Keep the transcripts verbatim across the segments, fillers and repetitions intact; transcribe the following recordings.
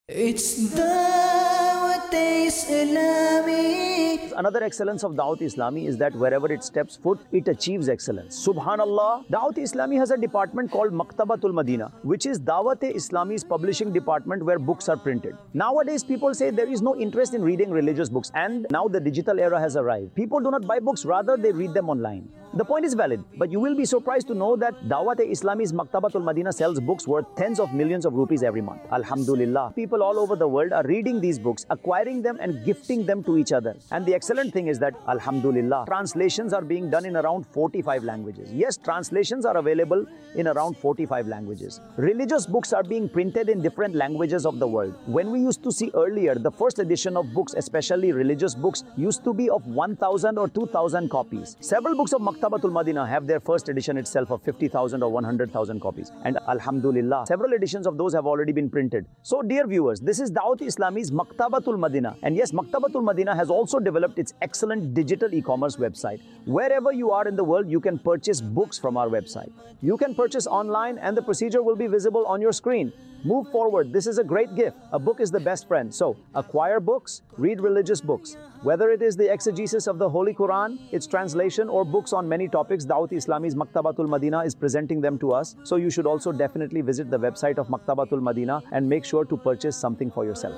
It's Dawat Islami. Another excellence of Dawat Islami is that wherever it steps foot, it achieves excellence. Subhanallah, Dawat Islami has a department called Maktabatul Madina, which is Dawat Islami's publishing department where books are printed. Nowadays, people say there is no interest in reading religious books, and now the digital era has arrived. People do not buy books, rather they read them online. The point is valid, but you will be surprised to know that Dawat Islami's Maktabatul Madina sells books worth tens of millions of rupees every month. Alhamdulillah. People all over the world are reading these books, acquiring them and gifting them to each other. And the excellent thing is that, Alhamdulillah, translations are being done in around forty-five languages. Yes, translations are available in around forty-five languages. Religious books are being printed in different languages of the world. When we used to see earlier, the first edition of books, especially religious books, used to be of one thousand or two thousand copies. Several books of Maktabatul Madina have their first edition itself of fifty thousand or one hundred thousand copies. And Alhamdulillah, several editions of those have already been printed. So dear viewers, this is Dawat Islami's Maktabatul Madina. And yes, Maktabatul Madina has also developed its excellent digital e-commerce website. Wherever you are in the world, you can purchase books from our website. You can purchase online and the procedure will be visible on your screen. Move forward. This is a great gift. A book is the best friend. So, acquire books, read religious books. Whether it is the exegesis of the Holy Quran, its translation, or books on many topics, Dawat Islami's Maktabatul Madina is presenting them to us. So, you should also definitely visit the website of Maktabatul Madina and make sure to purchase something for yourself.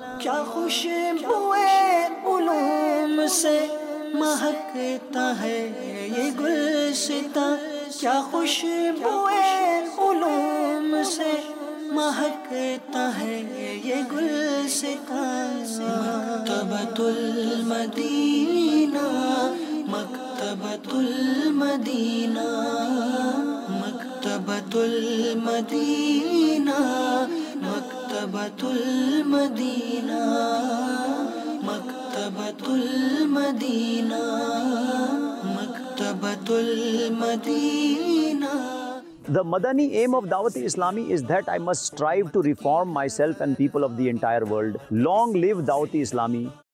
महकता है ये गुलसितां Maktabatul Madina Maktabatul Madina Maktabatul Madina Maktabatul Madina Maktabatul Madina Maktabatul Madina. The Madani aim of Dawat Islami is that I must strive to reform myself and people of the entire world. Long live Dawat Islami.